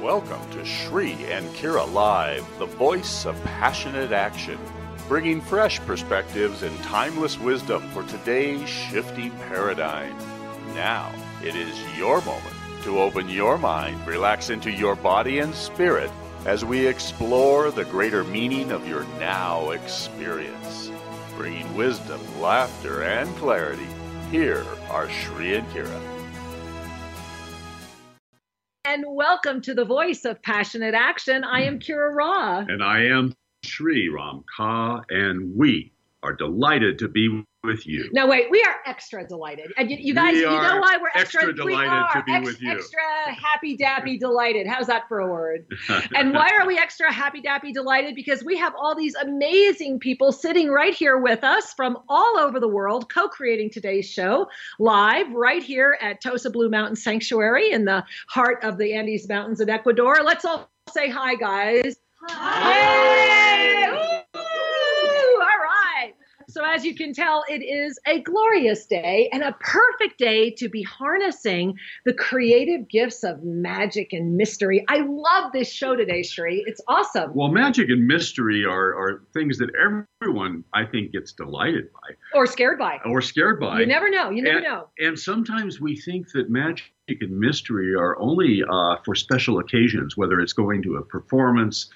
Welcome to Shri and Kira Live, the voice of passionate action, bringing fresh perspectives and timeless wisdom for today's shifting paradigm. Now, it is your moment to open your mind, relax into your body and spirit as we explore the greater meaning of your now experience. Bringing wisdom, laughter, and clarity, here are Shri and Kira. And welcome to the voice of passionate action. I am Kira Ra. And I am Shri Ram Ka, and we are delighted to be with you. No, wait, we are extra delighted. And you guys, you know why we're extra delighted to be with you. Extra happy dappy delighted. How's that for a word? And why are we extra happy dappy delighted? Because we have all these amazing people sitting right here with us from all over the world, co-creating today's show live right here at Tosa Blue Mountain Sanctuary in the heart of the Andes Mountains in Ecuador. Let's all say hi, guys. Hi. Hey! So as you can tell, it is a glorious day and a perfect day to be harnessing the creative gifts of magic and mystery. I love this show today, Shri. It's awesome. Well, magic and mystery are things that everyone, I think, gets delighted by. Or scared by. You never know. You never know. And sometimes we think that magic and mystery are only for special occasions, whether it's going to a performance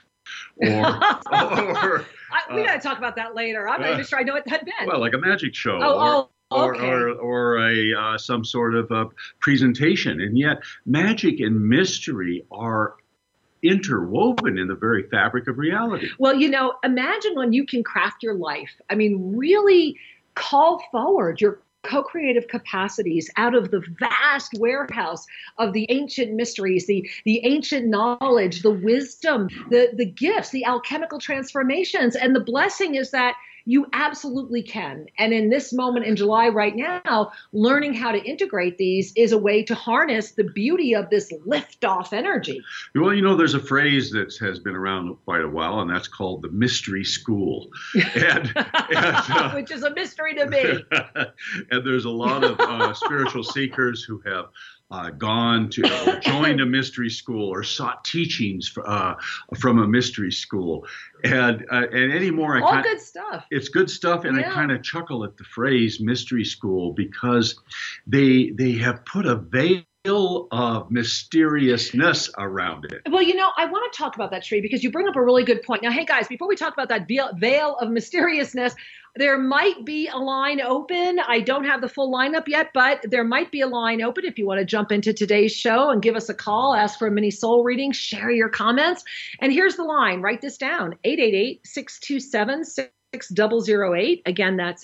or we got to talk about that later. I'm not even sure I know what that meant. Well, like a magic show okay. or some sort of presentation. And yet magic and mystery are interwoven in the very fabric of reality. Well, imagine when you can craft your life. I mean, really call forward your co-creative capacities out of the vast warehouse of the ancient mysteries, the ancient knowledge, the wisdom, the gifts, the alchemical transformations. And the blessing is that you absolutely can. And in this moment in July right now, learning how to integrate these is a way to harness the beauty of this liftoff energy. Well, there's a phrase that has been around quite a while, and that's called the mystery school. And which is a mystery to me. And there's a lot of spiritual seekers who have gone to joined a mystery school or sought teachings from a mystery school, and anymore good stuff. It's good stuff, and I kind of chuckle at the phrase mystery school because they have put a veil of mysteriousness around it. Well, I want to talk about that, Shri, because you bring up a really good point. Now, hey guys, before we talk about that veil of mysteriousness, there might be a line open. I don't have the full lineup yet, but there might be a line open if you want to jump into today's show and give us a call, ask for a mini soul reading, share your comments. And here's the line. Write this down. 888-627-6008. Again, that's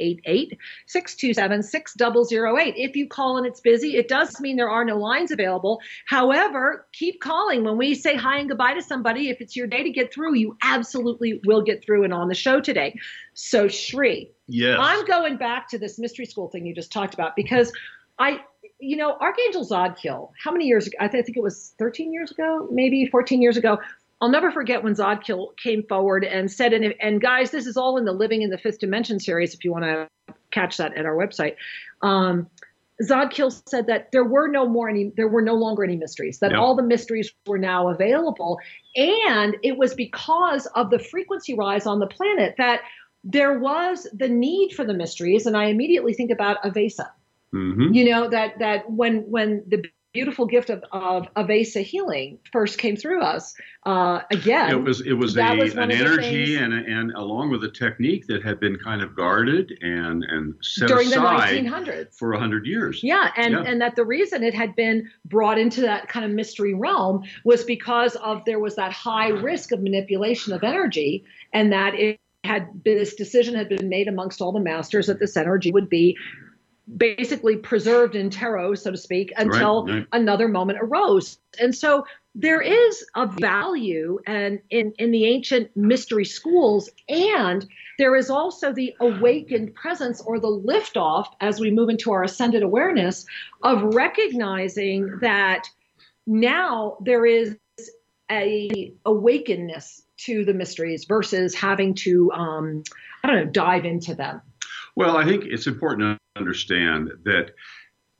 888-627-6008. If you call and it's busy, it does mean there are no lines available. However, keep calling. When we say hi and goodbye to somebody, if it's your day to get through, you absolutely will get through and on the show today. So, Shri, yes. I'm going back to this mystery school thing you just talked about because Archangel Zadkiel, how many years ago? I think it was 13 years ago, maybe 14 years ago. I'll never forget when Zadkiel came forward and said, and guys, this is all in the Living in the Fifth Dimension series, if you want to catch that at our website. Zadkiel said that there were no longer any mysteries, that all the mysteries were now available. And it was because of the frequency rise on the planet that there was the need for the mysteries. And I immediately think about Avesa. Mm-hmm. That when the beautiful gift of Avesa healing first came through us. Again, it was an energy and along with a technique that had been kind of guarded and set during aside the 1900s for 100 years. Yeah, and that the reason it had been brought into that kind of mystery realm was because there was that high risk of manipulation of energy, and that this decision had been made amongst all the masters that this energy would be basically preserved in tarot, so to speak, until another moment arose. And so there is a value in the ancient mystery schools, and there is also the awakened presence or the liftoff as we move into our ascended awareness of recognizing that now there is a awakeness to the mysteries versus having to, dive into them. Well, I think it's important to understand that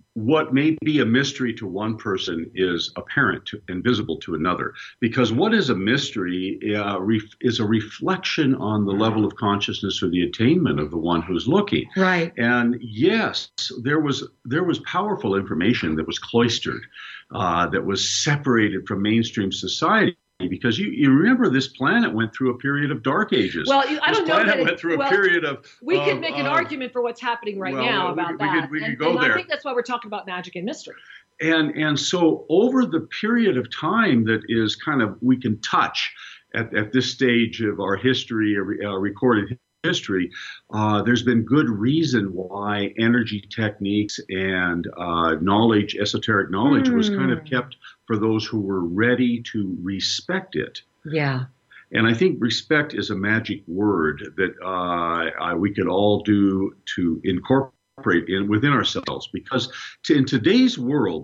what may be a mystery to one person is apparent and visible to another. Because what is a mystery is a reflection on the level of consciousness or the attainment of the one who's looking. Right. And yes, there was powerful information that was cloistered, that was separated from mainstream society. Because you remember this planet went through a period of dark ages. Well, I don't know that it went through a period of. We could make an argument for what's happening right now about that. We could go there. I think that's why we're talking about magic and mystery. And so over the period of time that is kind of we can touch at this stage of our history, recorded history, there's been good reason why energy techniques and knowledge, esoteric knowledge, was kind of kept for those who were ready to respect it. Yeah. And I think respect is a magic word that we could all do to incorporate within ourselves, because in today's world,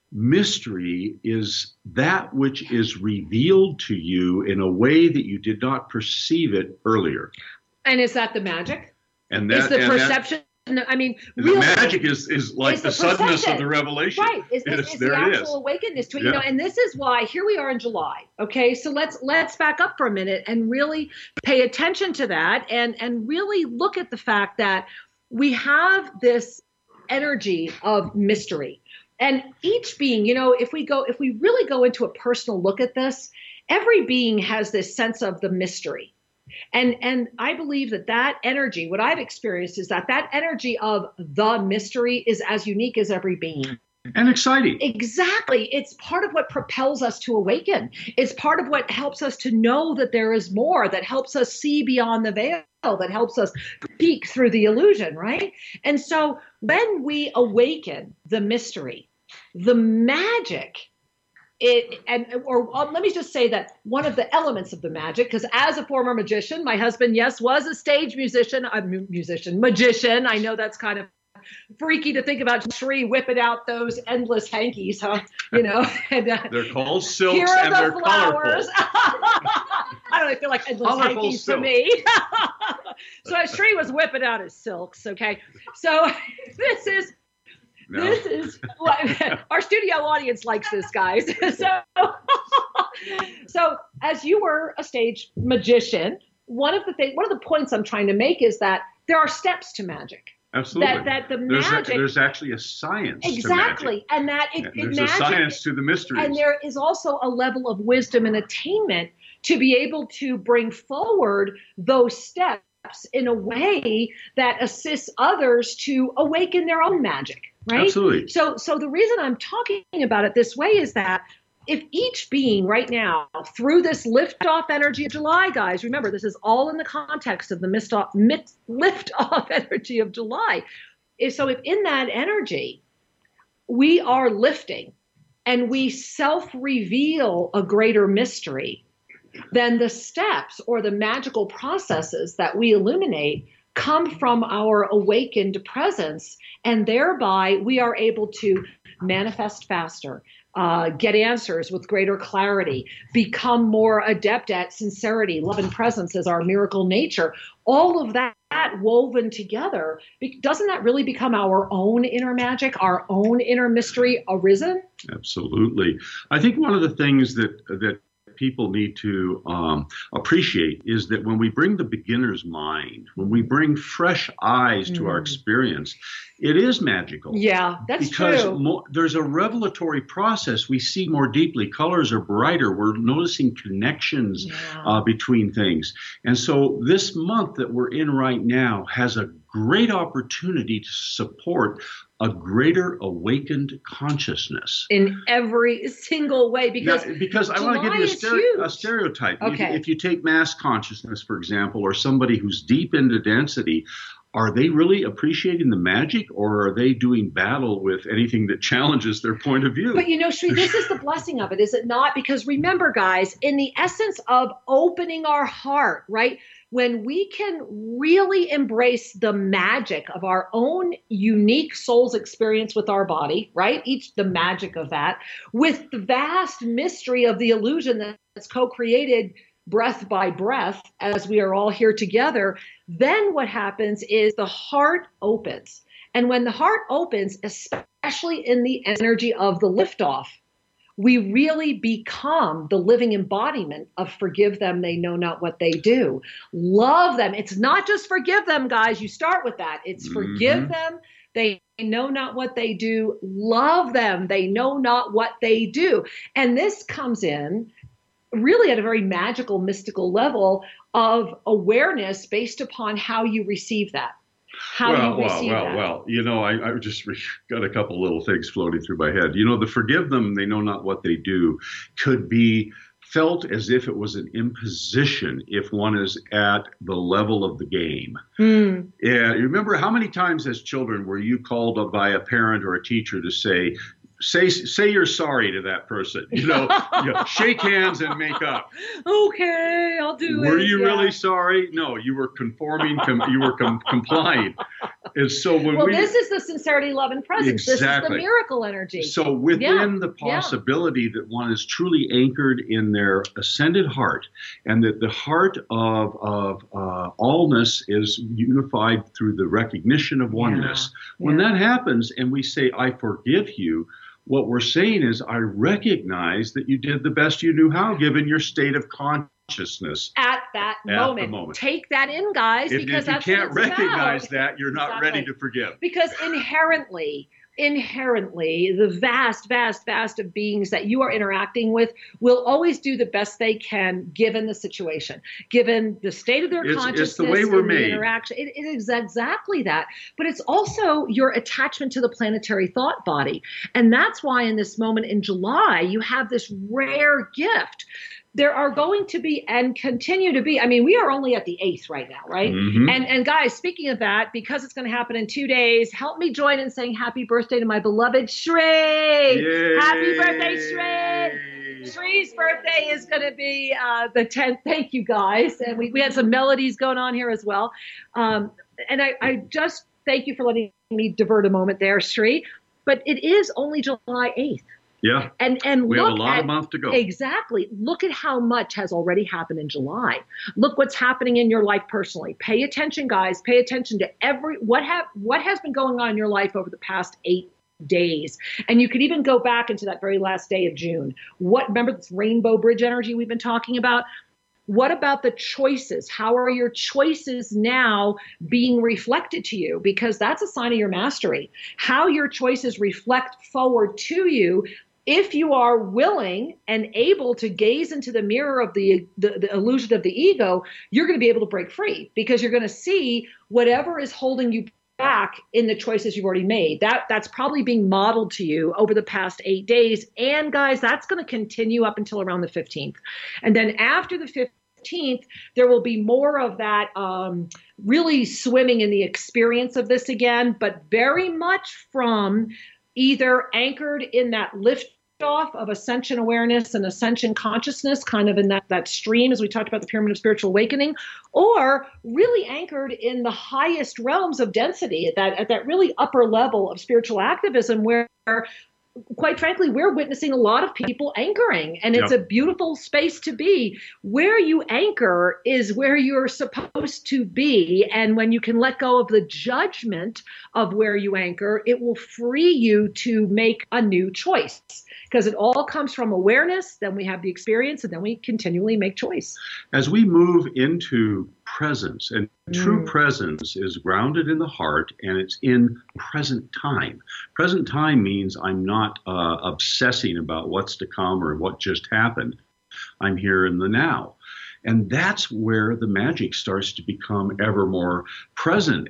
mystery is that which is revealed to you in a way that you did not perceive it earlier. And is that the magic? And is the perception? I mean, the magic is like the suddenness of the revelation. Right. It's the actual awakeness to it. Yeah. And this is why here we are in July. Okay. So let's back up for a minute and really pay attention to that and really look at the fact that we have this energy of mystery. And each being, if we really go into a personal look at this, every being has this sense of the mystery. And I believe that energy, what I've experienced is that energy of the mystery is as unique as every being. And exciting. Exactly. It's part of what propels us to awaken. It's part of what helps us to know that there is more, that helps us see beyond the veil, that helps us peek through the illusion, right? And so when we awaken the mystery, the magic, let me just say that one of the elements of the magic, because as a former magician, my husband, yes, was a stage magician. I know that's kind of freaky to think about Sri whipping out those endless hankies, huh? And, they're called silks and they're colorful. I don't know, I feel like endless colorful hankies silk. To me. So Sri was whipping out his silks, okay? So this is our studio audience likes this, guys. So as you were a stage magician, one of the points I'm trying to make is that there are steps to magic. Absolutely. That the magic. There's actually a science. Exactly, to magic. And that there's magic, a science to the mysteries. And there is also a level of wisdom and attainment to be able to bring forward those steps in a way that assists others to awaken their own magic. Right? Absolutely. So the reason I'm talking about it this way is that if each being right now, through this lift-off energy of July, guys, remember, this is all in the context of the lift-off energy of July. If in that energy, we are lifting and we self-reveal a greater mystery, then the steps or the magical processes that we illuminate come from our awakened presence, and thereby we are able to manifest faster, get answers with greater clarity, become more adept at sincerity, love, and presence as our miracle nature. All of that woven together, doesn't that really become our own inner magic, our own inner mystery arisen? Absolutely. I think one of the things that people need to appreciate is that when we bring the beginner's mind, when we bring fresh eyes to our experience, it is magical. Yeah, that's because true. There's a revelatory process. We see more deeply. Colors are brighter. We're noticing connections between things. And so this month that we're in right now has a great opportunity to support a greater awakened consciousness. In every single way. Because I want to give you a stereotype. Okay. If you take mass consciousness, for example, or somebody who's deep into density, are they really appreciating the magic, or are they doing battle with anything that challenges their point of view? But Sri, this is the blessing of it, is it not? Because remember, guys, in the essence of opening our heart, right? When we can really embrace the magic of our own unique soul's experience with our body, right? The magic of that, with the vast mystery of the illusion that's co-created breath by breath as we are all here together, then what happens is the heart opens. And when the heart opens, especially especially in the energy of the liftoff, we really become the living embodiment of forgive them, they know not what they do. Love them. It's not just forgive them, guys. You start with that. It's forgive them, they know not what they do. Love them, they know not what they do. And this comes in really at a very magical, mystical level of awareness based upon how you receive that. Well, I just got a couple little things floating through my head. The forgive them, they know not what they do could be felt as if it was an imposition if one is at the level of the game. Yeah, you remember how many times as children were you called up by a parent or a teacher to say you're sorry to that person, shake hands and make up. Okay, I'll do it. Were you really sorry? No, you were conforming, you were complying. And so this is the sincerity, love, and presence. Exactly. This is the miracle energy. So within the possibility that one is truly anchored in their ascended heart, and that the heart of allness is unified through the recognition of oneness. When that happens and we say, I forgive you, what we're saying is, I recognize that you did the best you knew how, given your state of consciousness at that moment. Take that in, guys, because if you can't recognize that, you're not ready to forgive. Because inherently, the vast of beings that you are interacting with will always do the best they can given the situation, given the state of their consciousness. It's the way we're made. Interaction. It is exactly that. But it's also your attachment to the planetary thought body. And that's why in this moment in July, you have this rare gift. There are going to be and continue to be, we are only at the 8th right now, right? And guys, speaking of that, because it's going to happen in 2 days, help me join in saying happy birthday to my beloved Shrey. Yay. Happy birthday, Shrey. Shrey's birthday is going to be the 10th. Thank you, guys. And we had some melodies going on here as well. And I just thank you for letting me divert a moment there, Shrey. But it is only July 8th. Yeah. And we have a lot of month to go. Exactly. Look at how much has already happened in July. Look what's happening in your life personally. Pay attention, guys. Pay attention to what has been going on in your life over the past 8 days. And you could even go back into that very last day of June. Remember this rainbow bridge energy we've been talking about? What about the choices? How are your choices now being reflected to you? Because that's a sign of your mastery. How your choices reflect forward to you. If you are willing and able to gaze into the mirror of the illusion of the ego, you're going to be able to break free, because you're going to see whatever is holding you back in the choices you've already made. That's probably being modeled to you over the past 8 days. And guys, that's going to continue up until around the 15th. And then after the 15th, there will be more of that really swimming in the experience of this again, but very much from either anchored in that lift off of ascension awareness and ascension consciousness, kind of in that stream, as we talked about the pyramid of spiritual awakening, or really anchored in the highest realms of density at that really upper level of spiritual activism, where quite frankly, we're witnessing a lot of people anchoring, and it's a beautiful space to be. Where you anchor is where you're supposed to be. And when you can let go of the judgment of where you anchor, it will free you to make a new choice, because it all comes from awareness. Then we have the experience, and then we continually make choice. As we move into presence, and true presence is grounded in the heart, and it's in present time. Present time means I'm not obsessing about what's to come or what just happened. I'm here in the now. And that's where the magic starts to become ever more present,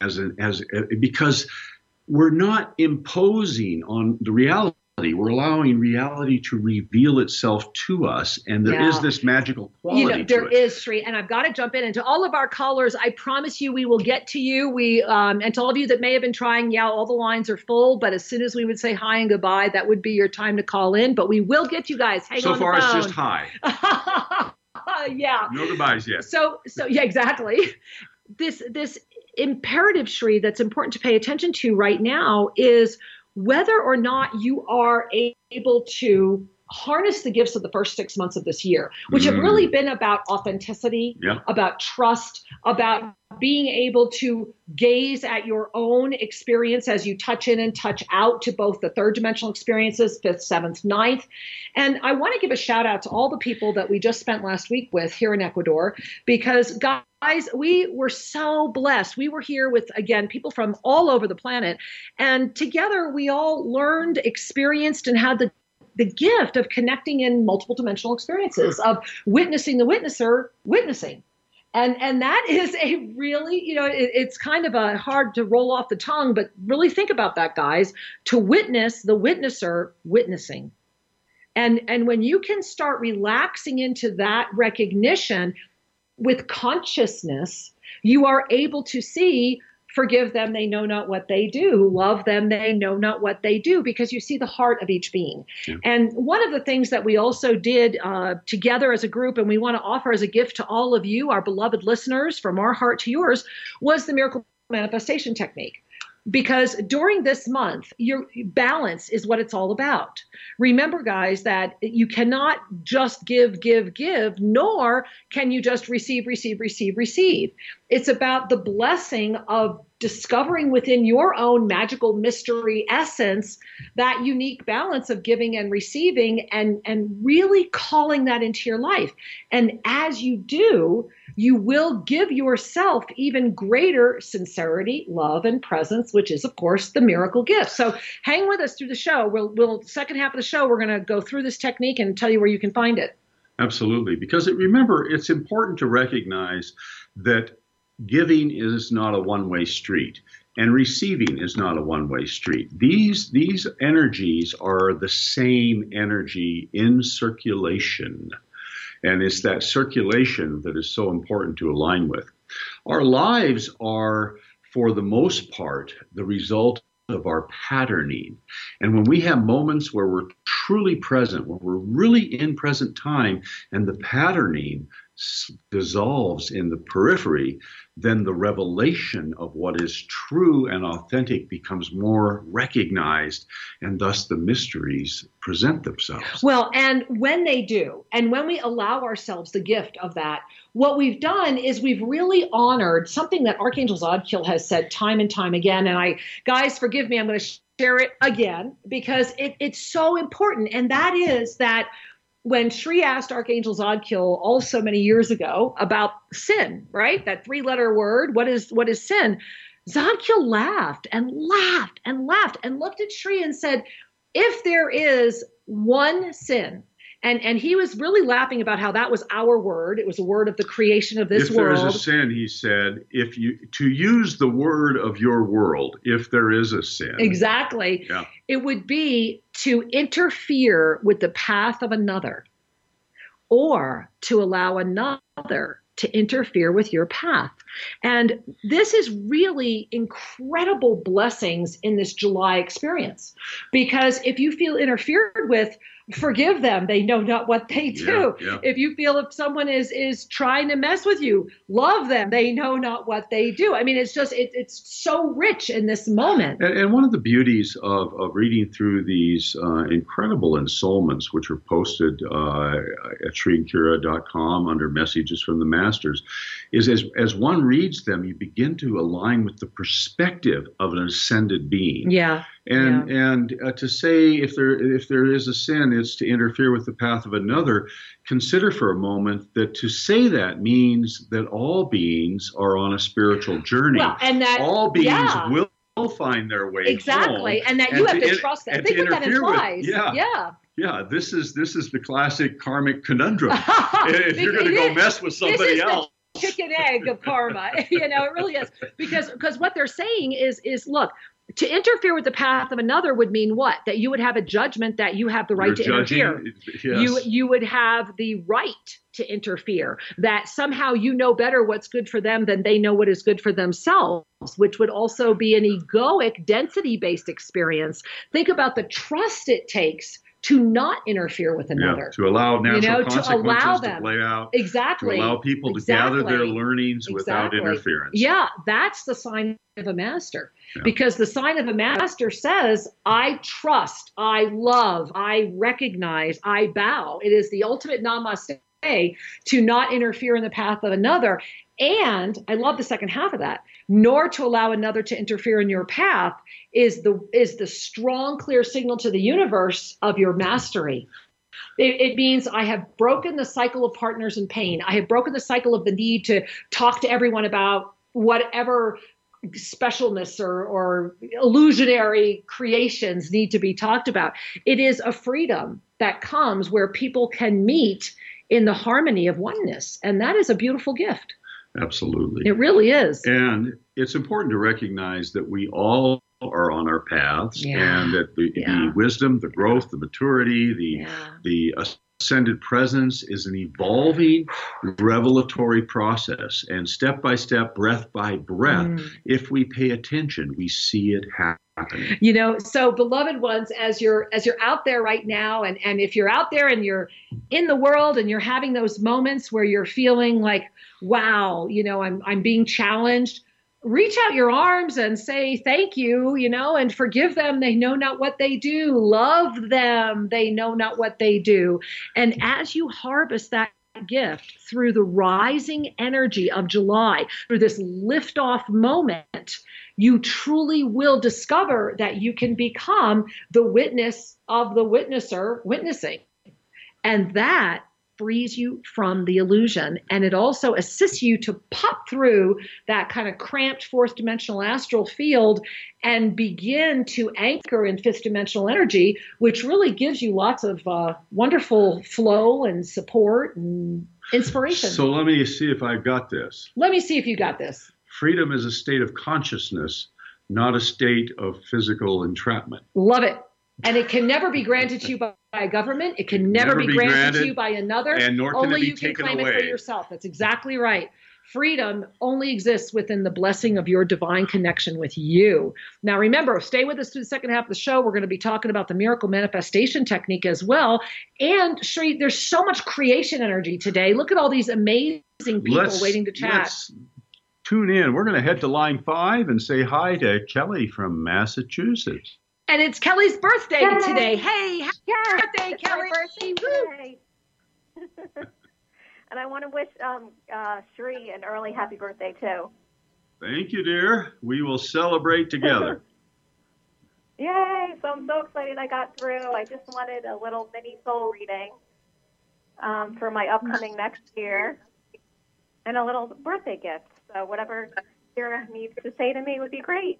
because we're not imposing on the reality. We're allowing reality to reveal itself to us, and there is this magical quality there is, Sri, and I've got to jump in. And to all of our callers, I promise you we will get to you. And to all of you that may have been trying, all the lines are full, but as soon as we would say hi and goodbye, that would be your time to call in. But we will get you guys. Hang on the phone. So far, it's just hi. Yeah. No goodbyes yet. So yeah, exactly. This imperative, Sri, that's important to pay attention to right now is whether or not you are able to harness the gifts of the first 6 months of this year, which have really been about authenticity, about trust, about being able to gaze at your own experience as you touch in and touch out to both the third dimensional experiences, 5th, 7th, 9th. And I want to give a shout out to all the people that we just spent last week with here in Ecuador, because guys, we were so blessed. We were here with, again, people from all over the planet. And together we all learned, experienced, and had the gift of connecting in multiple dimensional experiences, of witnessing the witnesser witnessing. And that is a really, it's kind of a hard to roll off the tongue, but really think about that, guys, to witness the witnesser witnessing. And when you can start relaxing into that recognition with consciousness, you are able to see, forgive them, they know not what they do. Love them, they know not what they do, because you see the heart of each being. Yeah. And one of the things that we also did together as a group, and we want to offer as a gift to all of you, our beloved listeners, from our heart to yours, was the miracle manifestation technique. Because during this month, your balance is what it's all about. Remember, guys, that you cannot just give, nor can you just receive. It's about the blessing of discovering within your own magical mystery essence that unique balance of giving and receiving, and really calling that into your life. And as you do, you will give yourself even greater sincerity, love, and presence, which is, of course, the miracle gift. So hang with us through the show. We'll second half of the show, we're going to go through this technique and tell you where you can find it. Absolutely. Because remember, it's important to recognize that giving is not a one-way street, and receiving is not a one-way street. These energies are the same energy in circulation. And it's that circulation that is so important to align with. Our lives are, for the most part, the result of our patterning. And when we have moments where we're truly present, when we're really in present time, and the patterning dissolves in the periphery, then the revelation of what is true and authentic becomes more recognized, and thus the mysteries present themselves. Well, and when they do, and when we allow ourselves the gift of that, what we've done is we've really honored something that Archangel Zadkiel has said time and time again. And guys, forgive me, I'm going to share it again because it's so important. And that is that when Shri asked Archangel Zadkiel also many years ago about sin, right? That 3-letter word, what is sin? Zadkiel laughed and laughed and laughed and looked at Shri and said, if there is one sin, and he was really laughing about how that was our word. It was a word of the creation of this world. If there is a sin, he said, to use the word of your world, if there is a sin. Exactly. Yeah. It would be to interfere with the path of another, or to allow another to interfere with your path. And this is really incredible blessings in this July experience, because if you feel interfered with, forgive them, they know not what they do. Yeah. If you feel if someone is trying to mess with you, love them, they know not what they do. I mean, it's just, it's so rich in this moment. And one of the beauties of reading through these incredible ensoulments, which are posted at ShriandKira.com under Messages from the Masters, is as one reads them, you begin to align with the perspective of an ascended being. Yeah. And to say if there is a sin, it's to interfere with the path of another. Consider for a moment that to say that means that all beings are on a spiritual journey. Well, and that all beings will find their way exactly, home, and that you have to trust that. Think what that implies. Yeah, this is the classic karmic conundrum. If you're going to go mess with somebody else. Chicken egg of karma, it really is, because what they're saying is look, to interfere with the path of another would mean what? That you would have a judgment that you have the right to interfere. Yes. You would have the right to interfere, that somehow you know better what's good for them than they know what is good for themselves, which would also be an egoic, density-based experience. Think about the trust it takes to not interfere with another. To allow natural consequences to play out. Exactly. To allow people to gather their learnings without interference. Yeah, that's the sign of a master. Because the sign of a master says, I trust, I love, I recognize, I bow. It is the ultimate namaste to not interfere in the path of another. And I love the second half of that, nor to allow another to interfere in your path is the strong, clear signal to the universe of your mastery. It means I have broken the cycle of partners in pain. I have broken the cycle of the need to talk to everyone about whatever specialness or illusionary creations need to be talked about. It is a freedom that comes where people can meet in the harmony of oneness. And that is a beautiful gift. Absolutely. It really is. And it's important to recognize that we all are on our paths, and that the wisdom, the growth, the maturity, the ascended presence is an evolving revelatory process. And step by step, breath by breath, if we pay attention, we see it happening. So beloved ones, as you're out there right now, and if you're out there and you're in the world and you're having those moments where you're feeling like, wow, I'm being challenged, reach out your arms and say thank you, and forgive them. They know not what they do. Love them. They know not what they do. And as you harvest that gift through the rising energy of July, through this liftoff moment, you truly will discover that you can become the witness of the witnesser witnessing. And that frees you from the illusion. And it also assists you to pop through that kind of cramped fourth dimensional astral field and begin to anchor in fifth dimensional energy, which really gives you lots of wonderful flow and support and inspiration. So let me see if I've got this. Let me see if you got this. Freedom is a state of consciousness, not a state of physical entrapment. Love it. And it can never be granted to you by a government. It can never be granted to you by another. And nor can only it be you can taken claim away. it for yourself. That's exactly right. Freedom only exists within the blessing of your divine connection with you. Now, remember, stay with us through the second half of the show. We're going to be talking about the miracle manifestation technique as well. And Sri, there's so much creation energy today. Look at all these amazing people waiting to chat. Let's tune in. We're going to head to line 5 and say hi to Kelly from Massachusetts. And it's Kelly's birthday today. Hey, happy birthday, Kelly. Birthday And I want to wish Sri an early happy birthday, too. Thank you, dear. We will celebrate together. Yay. So I'm so excited I got through. I just wanted a little mini soul reading for my upcoming next year and a little birthday gift. So whatever Kira needs to say to me would be great.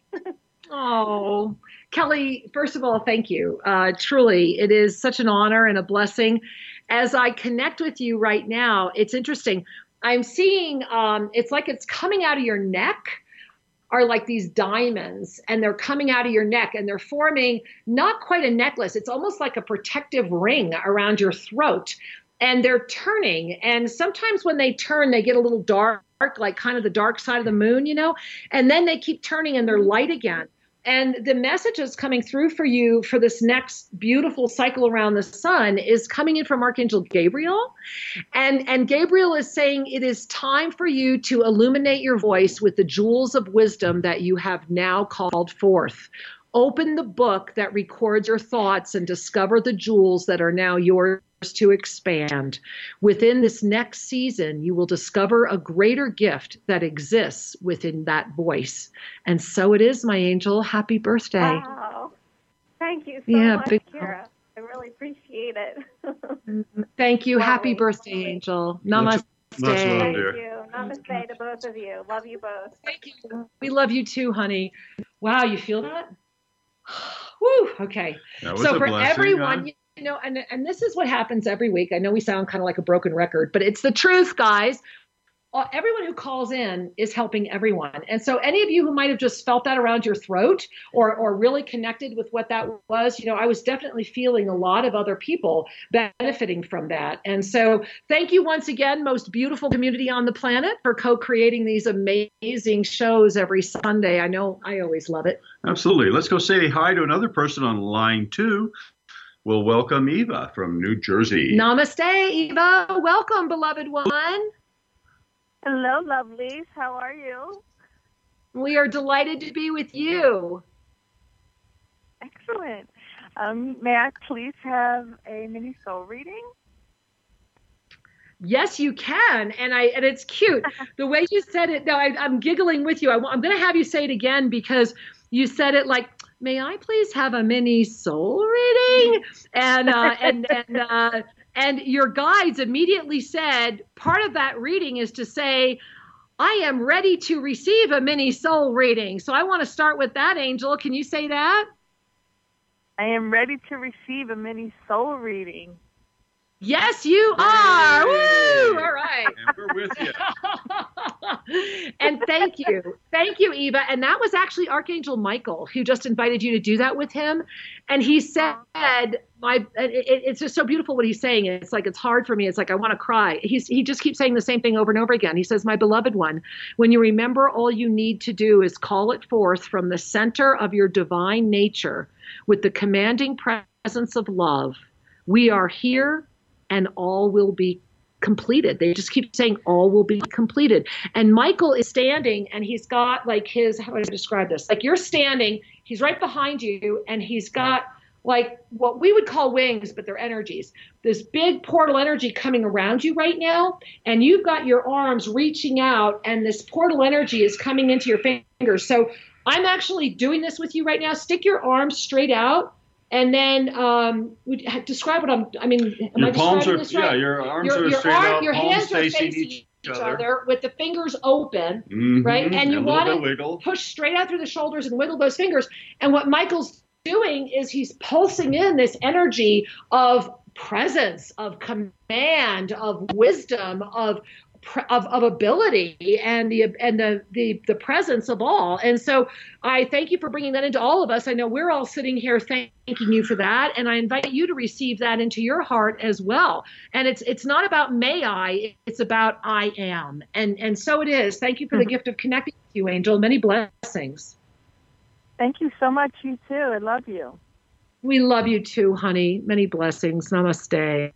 Oh, Kelly, first of all, thank you. Truly, it is such an honor and a blessing. As I connect with you right now, it's interesting. I'm seeing it's like it's coming out of your neck are like these diamonds, and they're coming out of your neck and they're forming not quite a necklace. It's almost like a protective ring around your throat, and they're turning. And sometimes when they turn, they get a little dark, like kind of the dark side of the moon, and then they keep turning and they're light again. And the messages coming through for you for this next beautiful cycle around the sun is coming in from Archangel Gabriel. And Gabriel is saying it is time for you to illuminate your voice with the jewels of wisdom that you have now called forth. Open the book that records your thoughts and discover the jewels that are now yours to expand. Within this next season, you will discover a greater gift that exists within that voice. And so it is, my angel. Happy birthday. Wow. Thank you so much, Kira. I really appreciate it. Thank you. Happy birthday, angel. Namaste. Much love, Thank dear. you. Namaste to both of you. Love you both. Thank you. We love you too, honey. Wow, you feel that? Woo. Okay. That was So a for blessing, everyone, and this is what happens every week. I know we sound kind of like a broken record, but it's the truth, guys. Everyone who calls in is helping everyone. And so any of you who might have just felt that around your throat or really connected with what that was, I was definitely feeling a lot of other people benefiting from that. And so thank you once again, most beautiful community on the planet, for co-creating these amazing shows every Sunday. I know I always love it. Absolutely. Let's go say hi to another person on line 2. we'll welcome Eva from New Jersey. Namaste, Eva. Welcome, beloved one. Hello, lovelies. How are you? We are delighted to be with you. Excellent. May I please have a mini soul reading? Yes, you can, and it's cute the way you said it. No, I'm giggling with you. I'm going to have you say it again because you said it like, "May I please have a mini soul reading?" And your guides immediately said part of that reading is to say, "I am ready to receive a mini soul reading." So I want to start with that, Angel. Can you say that? I am ready to receive a mini soul reading. Yes, you are. Woo! All right. And we're with you. And thank you. Thank you, Eva. And that was actually Archangel Michael who just invited you to do that with him. And he said, it's just so beautiful what he's saying. It's like, it's hard for me. It's like, I want to cry. He just keeps saying the same thing over and over again. He says, "My beloved one, when you remember, all you need to do is call it forth from the center of your divine nature with the commanding presence of love. We are here and all will be completed." They just keep saying all will be completed. And Michael is standing and he's got like how do I describe this? Like you're standing, he's right behind you and he's got like what we would call wings, but they're energies. This big portal energy coming around you right now. And you've got your arms reaching out and this portal energy is coming into your fingers. So I'm actually doing this with you right now. Stick your arms straight out. And then describe what your palms are, right? Yeah, your arms are straight out, your palms hands are facing each other with the fingers open, right? And you want to push straight out through the shoulders and wiggle those fingers. And what Michael's doing is he's pulsing in this energy of presence, of command, of wisdom, of ability and the presence of all. And so I thank you for bringing that into all of us. I know we're all sitting here thanking you for that. And I invite you to receive that into your heart as well. And it's not about may I, it's about I am. And so it is. Thank you for the gift of connecting with you, Angel. Many blessings. Thank you so much. You too. I love you. We love you too, honey. Many blessings. Namaste.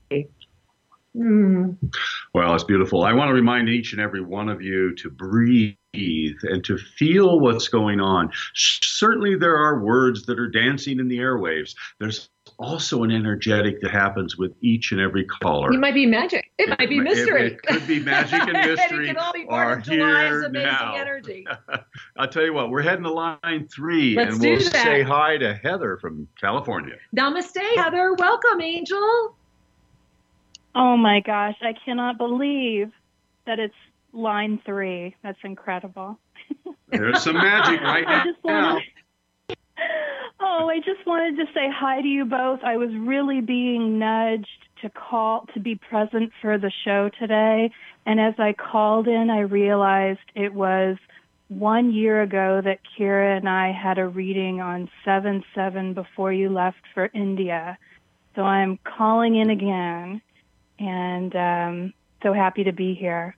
Well, it's beautiful. I want to remind each and every one of you to breathe and to feel what's going on. Certainly there are words that are dancing in the airwaves. There's also an energetic that happens with each and every caller. It might be magic. It might be mystery. It could be magic and mystery. It can all be part of July's amazing now. Energy. I'll tell you what, we're heading to line 3 Let's and we'll do that. say hi to Heather from California. Namaste, Heather. Welcome, Angel. Oh my gosh, I cannot believe that it's line 3. That's incredible. There's some magic right now. I just wanted to say hi to you both. I was really being nudged to be present for the show today. And as I called in, I realized it was 1 year ago that Kira and I had a reading on 7/7 before you left for India. So I'm calling in again. And so happy to be here.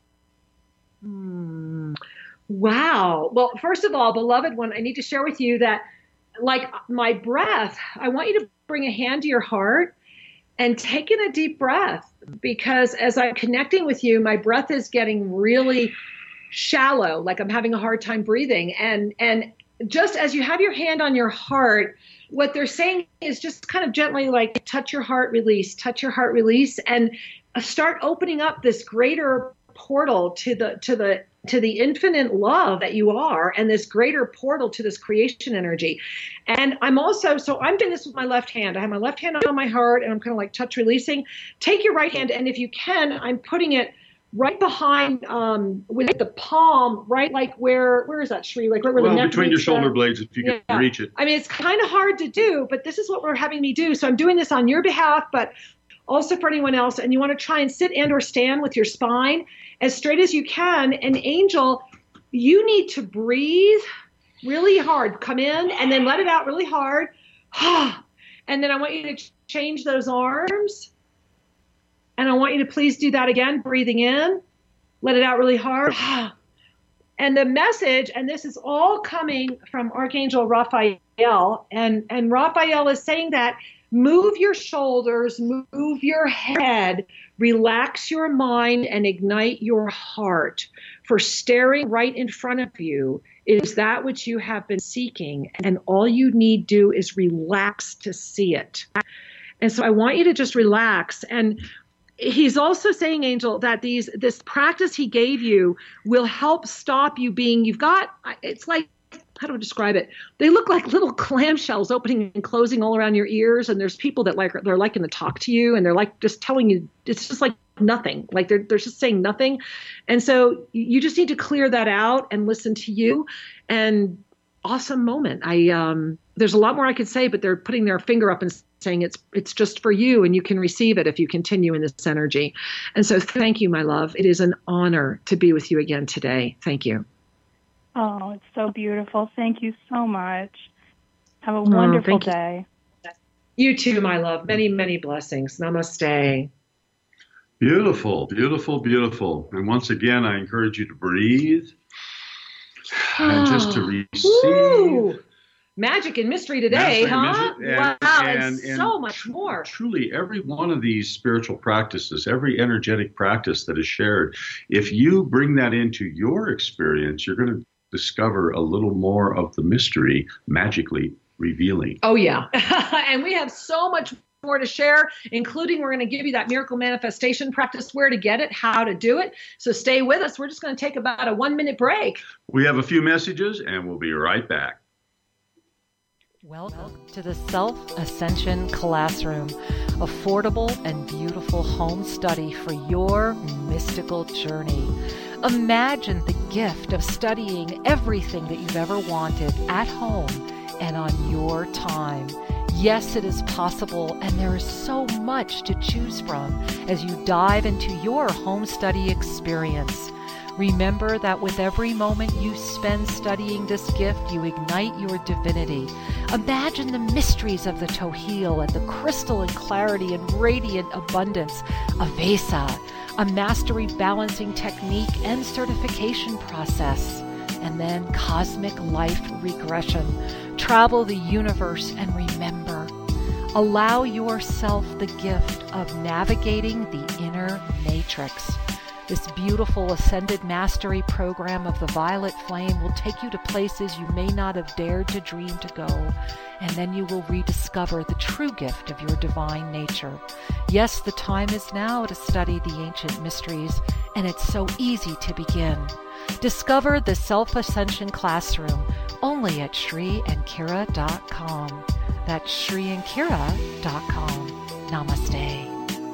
Wow. Well, first of all, beloved one, I need to share with you that, like my breath, I want you to bring a hand to your heart and take in a deep breath, because as I'm connecting with you, my breath is getting really shallow, like I'm having a hard time breathing. And just as you have your hand on your heart, what they're saying is just kind of gently like touch your heart, release, and start opening up this greater portal to the infinite love that you are, and this greater portal to this creation energy. And I'm doing this with my left hand. I have my left hand on my heart and I'm kind of like touch releasing. Take your right hand, and if you can, I'm putting it right behind with the palm, right like where is that, Shri? Like right where the neck between your shoulder blades, if you can reach it. I mean, it's kind of hard to do, but this is what we're having me do. So I'm doing this on your behalf, but also for anyone else. And you want to try and sit and or stand with your spine as straight as you can. And Angel, you need to breathe really hard. Come in and then let it out really hard. And then I want you to change those arms. And I want you to please do that again, breathing in, let it out really hard. And the message, and this is all coming from Archangel Raphael, and Raphael is saying that move your shoulders, move your head, relax your mind, and ignite your heart. For staring right in front of you is that which you have been seeking, and all you need do is relax to see it. And so I want you to just relax. And he's also saying, Angel, that this practice he gave you will help stop you being, it's like, how do I describe it? They look like little clamshells opening and closing all around your ears. And there's people that they're liking to talk to you, and they're like just telling you, it's just like nothing. Like they're just saying nothing. And so you just need to clear that out and listen to you. And awesome moment. There's a lot more I could say, but they're putting their finger up and saying it's just for you, and you can receive it if you continue in this energy. And so thank you, my love. It is an honor to be with you again today. Thank you. Oh, it's so beautiful. Thank you so much. Have a wonderful day. You too, my love. Many, many blessings. Namaste. Beautiful, beautiful, beautiful. And once again, I encourage you to breathe and just to receive. Woo! Magic and mystery today, huh? Wow, and so much more. Truly, every one of these spiritual practices, every energetic practice that is shared, if you bring that into your experience, you're going to discover a little more of the mystery magically revealing. Oh, yeah. And we have so much more to share, including we're going to give you that miracle manifestation practice, where to get it, how to do it. So stay with us. We're just going to take about a 1-minute break. We have a few messages, and we'll be right back. Welcome to the Self-Ascension Classroom, affordable and beautiful home study for your mystical journey. Imagine the gift of studying everything that you've ever wanted at home and on your time. Yes, it is possible, and there is so much to choose from as you dive into your home study experience. Remember that with every moment you spend studying this gift, you ignite your divinity. Imagine the mysteries of the Tohil and the crystalline clarity and radiant abundance of Vesa, a mastery balancing technique and certification process, and then cosmic life regression. Travel the universe and remember. Allow yourself the gift of navigating the inner matrix. This beautiful Ascended Mastery program of the Violet Flame will take you to places you may not have dared to dream to go, and then you will rediscover the true gift of your divine nature. Yes, the time is now to study the ancient mysteries, and it's so easy to begin. Discover the Self-Ascension Classroom only at ShriandKira.com. That's ShriandKira.com. Namaste.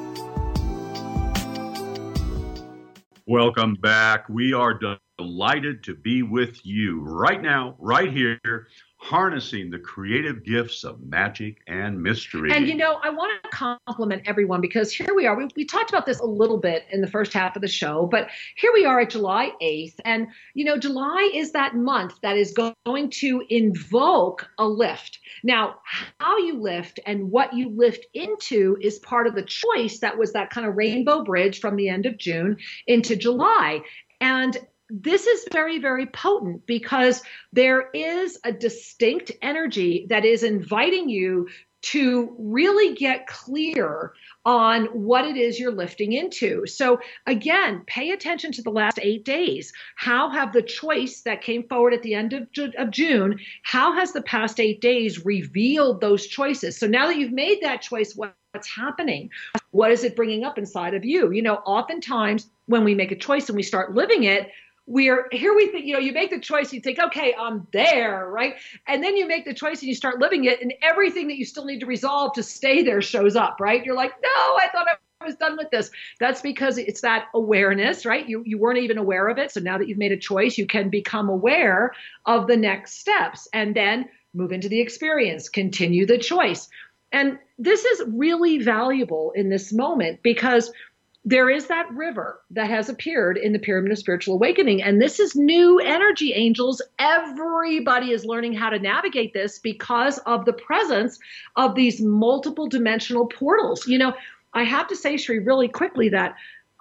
Welcome back. We are delighted to be with you right now, right here, harnessing the creative gifts of magic and mystery. And, I want to compliment everyone, because here we are. We talked about this a little bit in the first half of the show, but here we are at July 8th. And, July is that month that is going to invoke a lift. Now, how you lift and what you lift into is part of the choice that was that kind of rainbow bridge from the end of June into July. And this is very, very potent, because there is a distinct energy that is inviting you to really get clear on what it is you're lifting into. So again, pay attention to the last 8 days. How have the choice that came forward at the end of June, how has the past 8 days revealed those choices? So now that you've made that choice, what's happening? What is it bringing up inside of you? Oftentimes when we make a choice and we start living it, we think, you make the choice, you think, okay, I'm there, right? And then you make the choice and you start living it, and everything that you still need to resolve to stay there shows up, right? You're like, no, I thought I was done with this. That's because it's that awareness, right? You weren't even aware of it. So now that you've made a choice, you can become aware of the next steps, and then move into the experience, continue the choice. And this is really valuable in this moment, because there is that river that has appeared in the Pyramid of Spiritual Awakening. And this is new energy, angels. Everybody is learning how to navigate this because of the presence of these multiple dimensional portals. I have to say, Shri, really quickly that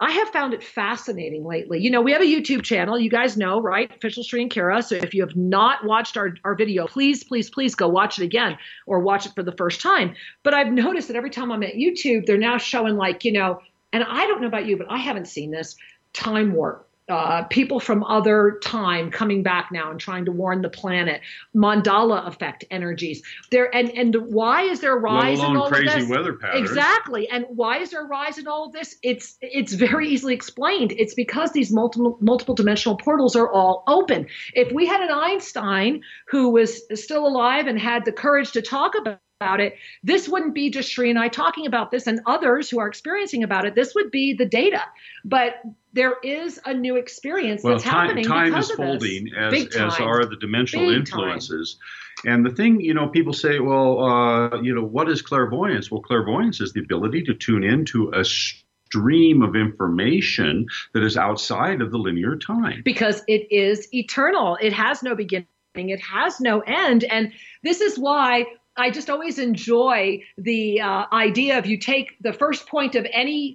I have found it fascinating lately. You know, we have a YouTube channel, you guys know, right? Official Sri and Kira. So if you have not watched our video, please go watch it again or watch it for the first time. But I've noticed that every time I'm at YouTube, they're now showing like, you know, and I don't know about you, but I haven't seen this, time warp. People from other time coming back now and trying to warn the planet, mandala effect energies. And why is there a rise in all crazy of this? Weather patterns. Exactly. And why is there a rise in all of this? It's very easily explained. It's because these multiple dimensional portals are all open. If we had an Einstein who was still alive and had the courage to talk about it, this wouldn't be just Sri and I talking about this and others who are experiencing about it. This would be the data. But there is a new experience that's happening time because is of folding this. as are the dimensional Big influences. Time. And the thing, you know, people say, well, you know, what is clairvoyance? Well, clairvoyance is the ability to tune into a stream of information that is outside of the linear time. Because it is eternal. It has no beginning. It has no end. And this is why I just always enjoy the idea of you take the first point of any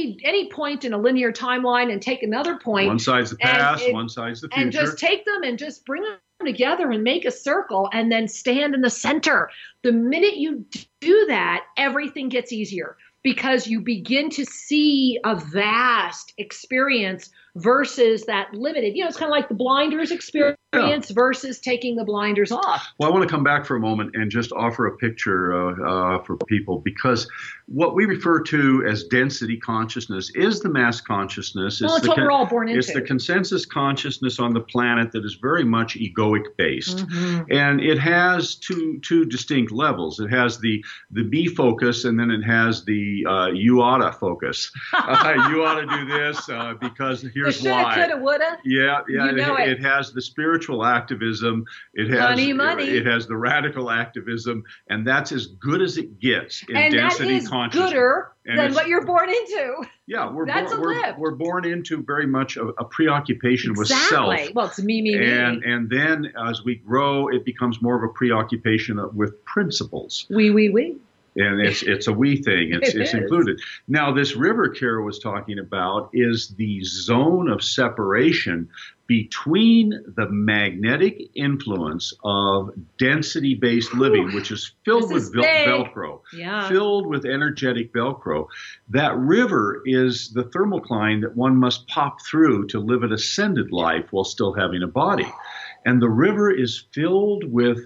point in a linear timeline and take another point. One side's the past, one side's the future. And just take them and just bring them together and make a circle and then stand in the center. The minute you do that, everything gets easier because you begin to see a vast experience versus that limited. You know, it's kind of like the blinders experience versus taking the blinders off. Well, I want to come back for a moment and just offer a picture for people, because what we refer to as density consciousness is the mass consciousness. Well, it's what we're all born into. It's the consensus consciousness on the planet that is very much egoic based. Mm-hmm. And it has two distinct levels. It has the me focus, and then it has the you oughta focus. You ought to do this because here's the why. Shoulda, coulda, woulda. Yeah. You know it has the spiritual activism. It has money. It has the radical activism, and that's as good as it gets in and density that is consciousness. Gooder than what you're born into. Yeah, we're born into very much a preoccupation with self. Well, it's me. And then as we grow, it becomes more of a preoccupation with principles. We. And it's a we thing. It's included. Now, this river Kira was talking about is the zone of separation between the magnetic influence of density-based living, which is filled with Velcro, filled with energetic Velcro. That river is the thermocline that one must pop through to live an ascended life while still having a body. And the river is filled with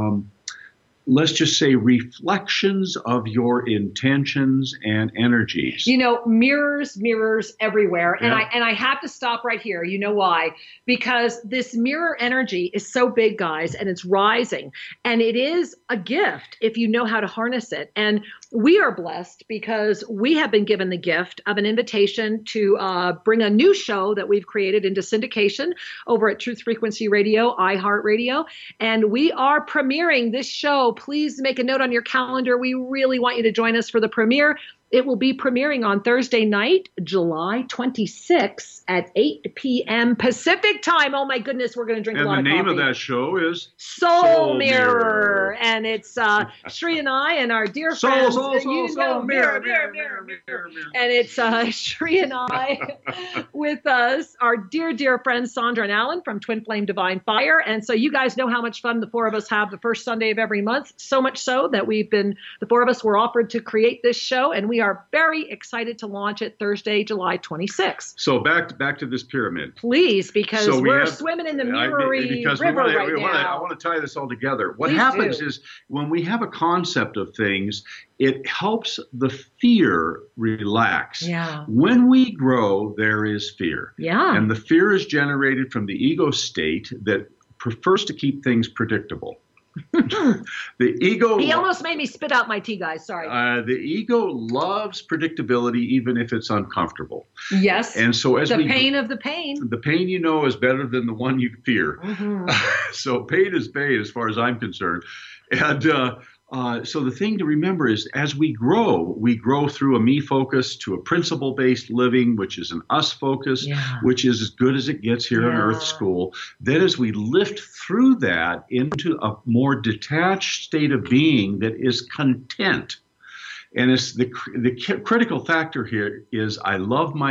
let's just say reflections of your intentions and energies. You know, mirrors everywhere. Yeah. And I have to stop right here. You know why? Because this mirror energy is so big, guys, and it's rising. And it is a gift if you know how to harness it. And we are blessed because we have been given the gift of an invitation to bring a new show that we've created into syndication over at Truth Frequency Radio, iHeartRadio. And we are premiering this show. Please make a note on your calendar. We really want you to join us for the premiere. It will be premiering on Thursday night, July 26th at 8 p.m. Pacific time. Oh, my goodness, we're going to drink a lot of coffee. And the name of that show is Soul Mirror. And it's Sri and I and our dear friends. Soul Mirror. And it's Sri and I with us, our dear friends Sandra and Alan from Twin Flame Divine Fire. And so you guys know how much fun the four of us have the first Sunday of every month. So much so that the four of us were offered to create this show, and we are very excited to launch it Thursday, July 26th. So back to this pyramid. Please, because we're swimming in the mirrory river right now. I want to tie this all together. What happens is when we have a concept of things, it helps the fear relax. Yeah. When we grow, there is fear. Yeah. And the fear is generated from the ego state that prefers to keep things predictable. The ego. He almost made me spit out my tea, guys. Sorry. The ego loves predictability, even if it's uncomfortable. Yes. And so the pain of the pain. The pain you know is better than the one you fear. Mm-hmm. So pain is pain, as far as I'm concerned. And so the thing to remember is, as we grow through a me focus to a principle-based living, which is an us focus, which is as good as it gets here in Earth School. Then as we lift through that into a more detached state of being that is content. And it's the critical factor here is I love myself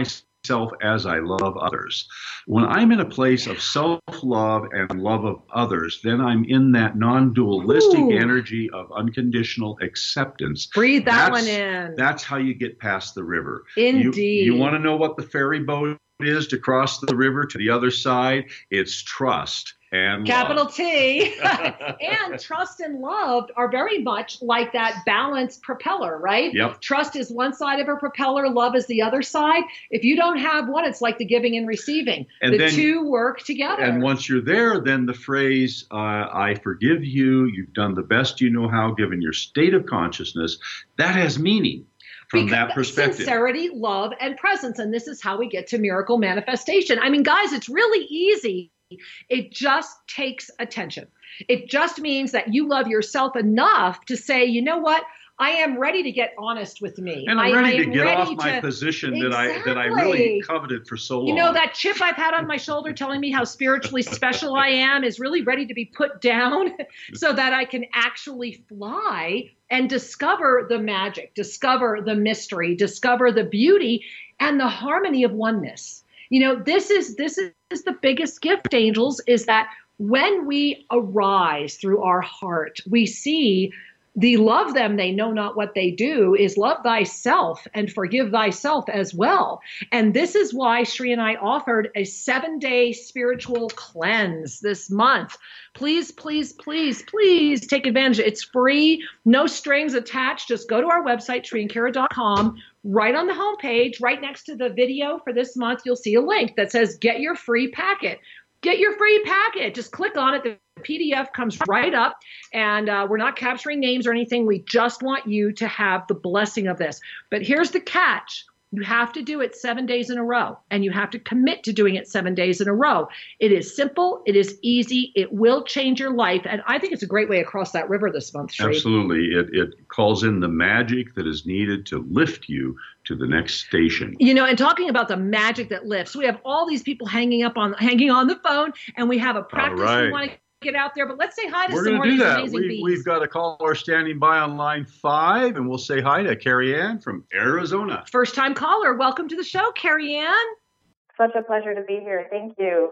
myself as I love others. When I'm in a place of self-love and love of others, then I'm in that non-dualistic energy of unconditional acceptance. Breathe that one in. That's how you get past the river. Indeed. You want to know what the ferry boat is to cross the river to the other side? It's trust and capital love. T. And trust and love are very much like that balanced propeller, right? Yep. Trust is one side of a propeller, love is the other side. If you don't have one, it's like the giving and receiving. And the two work together. And once you're there, then the phrase, I forgive you, you've done the best you know how, given your state of consciousness, that has meaning. From that perspective. Sincerity, love, and presence. And this is how we get to miracle manifestation. I mean, guys, it's really easy. It just takes attention. It just means that you love yourself enough to say, you know what? I am ready to get honest with me. And I'm ready to get off my position that I really coveted for so long. You know, that chip I've had on my shoulder telling me how spiritually special I am is really ready to be put down so that I can actually fly and discover the magic, discover the mystery, discover the beauty and the harmony of oneness. You know, this is the biggest gift, angels, is that when we arise through our heart, we see the love them, they know not what they do, is love thyself and forgive thyself as well. And this is why Sri and I offered a 7-day spiritual cleanse this month. Please, please, please, please take advantage. It's free, no strings attached. Just go to our website, SriandKara.com. Right on the homepage, right next to the video for this month, you'll see a link that says, get your free packet. Get your free packet. Just click on it. The PDF comes right up, and we're not capturing names or anything. We just want you to have the blessing of this. But here's the catch. You have to do it 7 days in a row, and you have to commit to doing it 7 days in a row. It is simple. It is easy. It will change your life, and I think it's a great way to cross that river this month, Sri. Absolutely. It calls in the magic that is needed to lift you to the next station. You know, and talking about the magic that lifts, we have all these people hanging on the phone, and we have a practice we want to get out there. But let's say hi to some more of these amazing bees. We've got a caller standing by on line 5, and we'll say hi to Carrie Ann from Arizona. First time caller. Welcome to the show, Carrie Ann. Such a pleasure to be here. Thank you.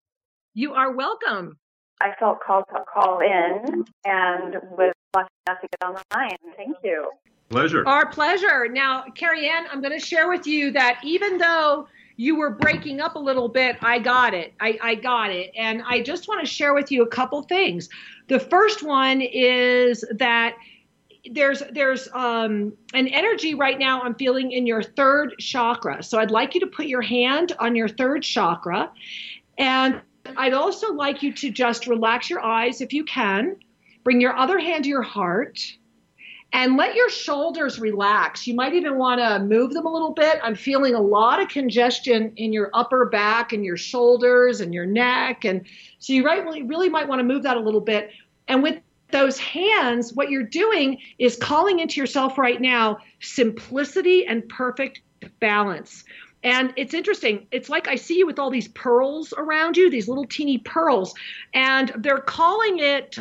You are welcome. I felt called to call in and was lucky enough to get on the line. Thank you. Pleasure. Our pleasure. Now, Carrie Ann, I'm going to share with you that even though you were breaking up a little bit, I got it. I got it. And I just want to share with you a couple things. The first one is that there's an energy right now I'm feeling in your third chakra. So I'd like you to put your hand on your third chakra. And I'd also like you to just relax your eyes if you can. Bring your other hand to your heart. And let your shoulders relax. You might even want to move them a little bit. I'm feeling a lot of congestion in your upper back and your shoulders and your neck. And so you really might want to move that a little bit. And with those hands, what you're doing is calling into yourself right now simplicity and perfect balance. And it's interesting. It's like I see you with all these pearls around you, these little teeny pearls. And they're calling it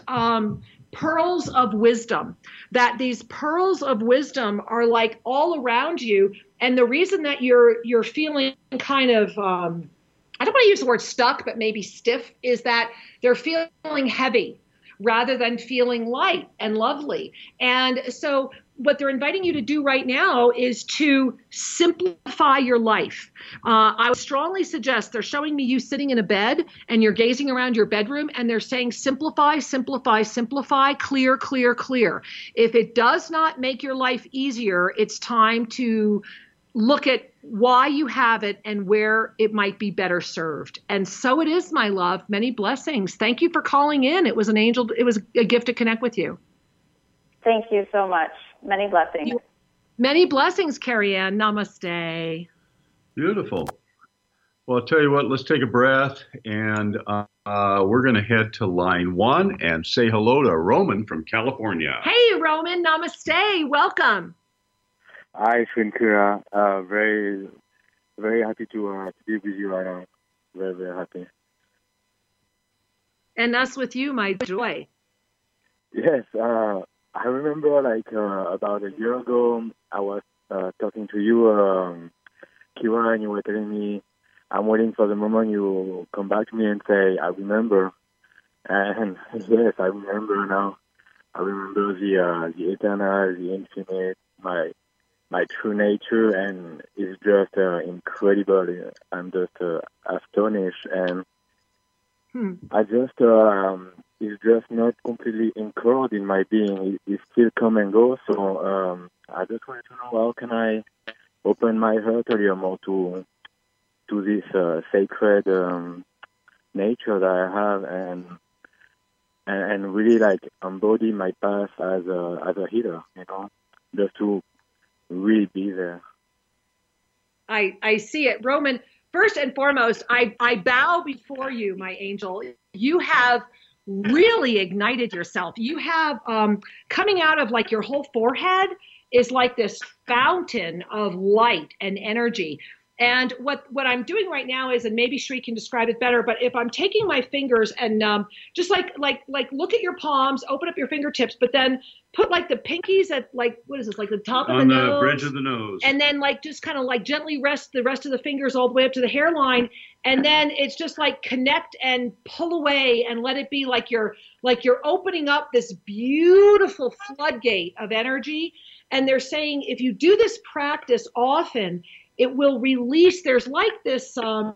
pearls of wisdom, that these pearls of wisdom are like all around you. And the reason that you're feeling kind of, I don't want to use the word stuck, but maybe stiff, is that they're feeling heavy rather than feeling light and lovely. And so what they're inviting you to do right now is to simplify your life. I would strongly suggest, they're showing me you sitting in a bed and you're gazing around your bedroom and they're saying simplify, simplify, simplify, clear, clear, clear. If it does not make your life easier, it's time to look at why you have it and where it might be better served. And so it is, my love. Many blessings. Thank you for calling in. It was an angel. It was a gift to connect with you. Thank you so much. Many blessings. Many blessings, Carrie Ann. Namaste. Beautiful. Well, I'll tell you what, let's take a breath, and we're going to head to line 1 and say hello to Roman from California. Hey, Roman. Namaste. Welcome. Hi, Shankara. Very, very happy to be with you right now. Very, very happy. And us with you, my joy. Yes, I remember about a year ago, I was talking to you, Kira, and you were telling me, I'm waiting for the moment you come back to me and say, I remember. And yes, I remember now. I remember the eternal, the infinite, my true nature, and it's just incredible. I'm just astonished, and I just it's just not completely anchored in my being. It still come and go. So I just wanted to know, how can I open my heart a little more to this sacred nature that I have, and really like embody my path as a healer, just to really be there. I see it. Roman, first and foremost, I bow before you, my angel. You have really ignited yourself. You have coming out of like your whole forehead is like this fountain of light and energy. And what I'm doing right now is, and maybe Sri can describe it better, but if I'm taking my fingers and just like look at your palms, open up your fingertips, but then put like the pinkies at like, what is this, like the top of the nose? On the bridge of the nose. And then like just kind of like gently rest the rest of the fingers all the way up to the hairline. And then it's just like connect and pull away and let it be like you're opening up this beautiful floodgate of energy. And they're saying if you do this practice often, it will release. There's like this,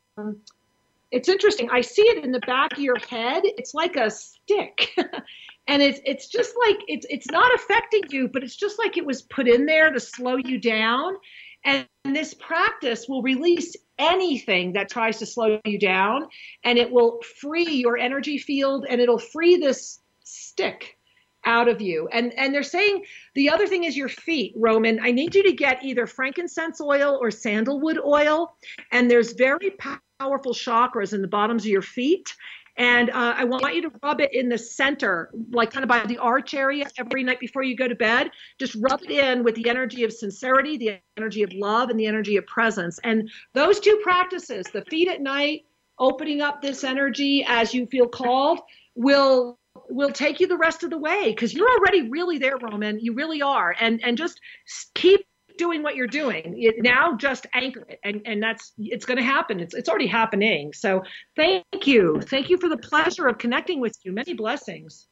it's interesting. I see it in the back of your head. It's like a stick. And it's just like, it's not affecting you, but it's just like it was put in there to slow you down. And this practice will release anything that tries to slow you down, and it will free your energy field, and it'll free this stick out of you. And they're saying the other thing is your feet, Roman. I need you to get either frankincense oil or sandalwood oil. And there's very powerful chakras in the bottoms of your feet. And I want you to rub it in the center, like kind of by the arch area every night before you go to bed. Just rub it in with the energy of sincerity, the energy of love, and the energy of presence. And those two practices, the feet at night, opening up this energy as you feel called, will take you the rest of the way, because you're already really there, Roman. You really are. And just keep doing what you're doing. Now just anchor it, and it's going to happen. It's already happening. So thank you. Thank you for the pleasure of connecting with you. Many blessings.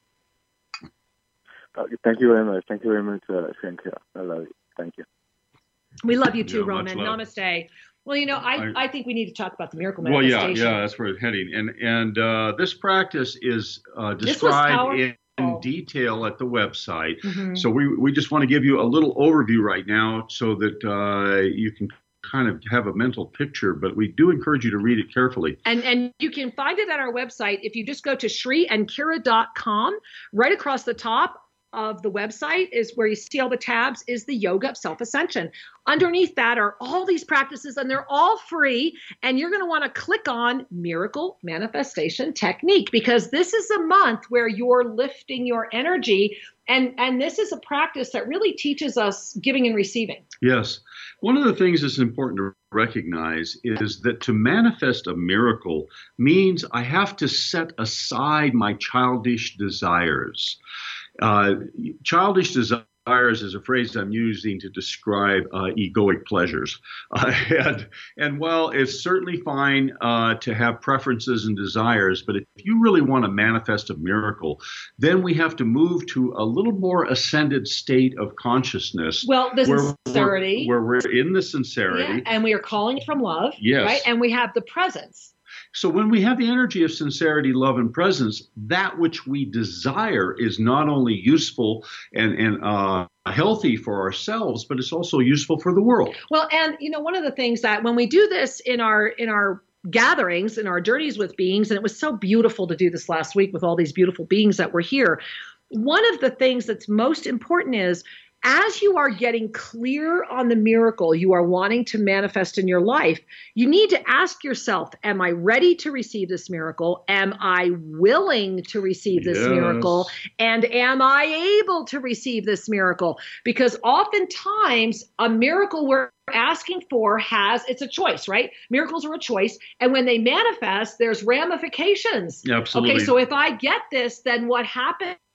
Thank you very much. Thank you very much, Cynthia. I love you. Thank you. We love you too, Roman. Namaste. Well, I think we need to talk about the miracle Well, manifestation. yeah, that's where it's heading. And this practice is described in detail at the website. Mm-hmm. So we just want to give you a little overview right now so that you can kind of have a mental picture, but we do encourage you to read it carefully. And you can find it at our website. If you just go to SriandKira.com, right across the top of the website is where you see all the tabs is the Yoga of Self-Ascension. Underneath that are all these practices, and they're all free. And you're going to want to click on Miracle Manifestation Technique, because this is a month where you're lifting your energy. And this is a practice that really teaches us giving and receiving. Yes. One of the things that's important to recognize is that to manifest a miracle means I have to set aside my childish desires. Childish desires is a phrase I'm using to describe egoic pleasures. And while it's certainly fine to have preferences and desires, but if you really want to manifest a miracle, then we have to move to a little more ascended state of consciousness. Well, the sincerity. Where we're in the sincerity. Yeah, and we are calling from love. Yes. Right? And we have the presence. So when we have the energy of sincerity, love, and presence, that which we desire is not only useful and healthy for ourselves, but it's also useful for the world. Well, and one of the things that when we do this in our gatherings, in our journeys with beings, and it was so beautiful to do this last week with all these beautiful beings that were here, one of the things that's most important is, as you are getting clear on the miracle you are wanting to manifest in your life, you need to ask yourself, am I ready to receive this miracle? Am I willing to receive this miracle? And am I able to receive this miracle? Because oftentimes a miracle we're asking for it's a choice, right? Miracles are a choice. And when they manifest, there's ramifications. Absolutely. Okay, so if I get this, then what happens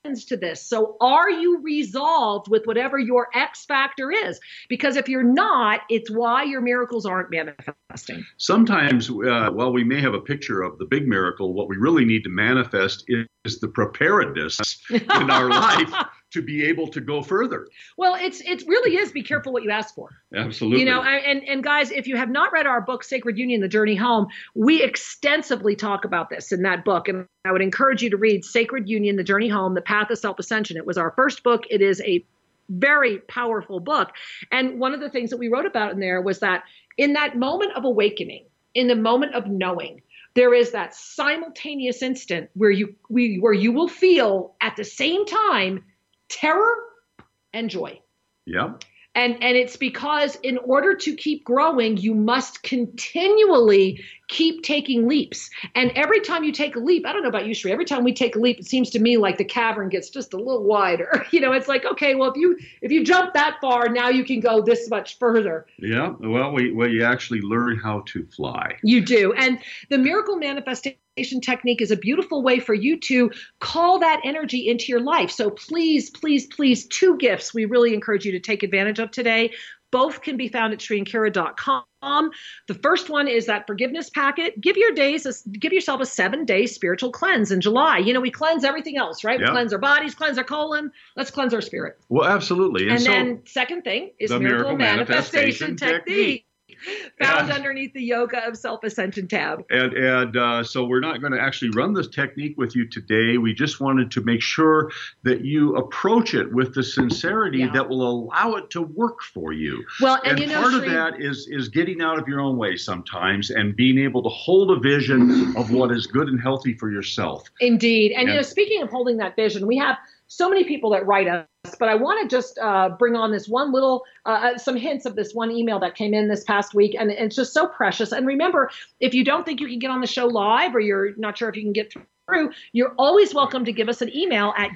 to this. So are you resolved with whatever your X factor is? Because if you're not, it's why your miracles aren't manifesting. Sometimes, while we may have a picture of the big miracle, what we really need to manifest is the preparedness in our life to be able to go further. Well, it really is be careful what you ask for. Absolutely. You know, and guys, if you have not read our book, Sacred Union, The Journey Home, we extensively talk about this in that book. And I would encourage you to read Sacred Union, The Journey Home, The Path of Self-Ascension. It was our first book. It is a very powerful book. And one of the things that we wrote about in there was that in that moment of awakening, in the moment of knowing, there is that simultaneous instant where you will feel at the same time terror and joy. Yeah. And it's because in order to keep growing, you must continually keep taking leaps. And every time you take a leap, I don't know about you, Sri, every time we take a leap, it seems to me like the cavern gets just a little wider. You know, it's like, okay, well, if you jump that far, now you can go this much further. Yeah. Well, you actually learn how to fly. You do. And the miracle manifestation technique is a beautiful way for you to call that energy into your life. So please, please, please, 2 gifts we really encourage you to take advantage of today. Both can be found at SriandKira.com. The first one is that forgiveness packet. Give yourself a 7-day spiritual cleanse in July. You know, we cleanse everything else, right? Yep. We cleanse our bodies, cleanse our colon. Let's cleanse our spirit. Well, absolutely. And then second thing is the miracle manifestation technique. Found underneath the Yoga of Self-Ascension tab. And so we're not going to actually run this technique with you today. We just wanted to make sure that you approach it with the sincerity that will allow it to work for you. Well, and part of that is getting out of your own way sometimes and being able to hold a vision of what is good and healthy for yourself. Indeed. And you know, speaking of holding that vision, we have so many people that write us, but I want to just bring on this one little, some hints of this one email that came in this past week, and it's just so precious. And remember, if you don't think you can get on the show live, or you're not sure if you can get through, you're always welcome to give us an email at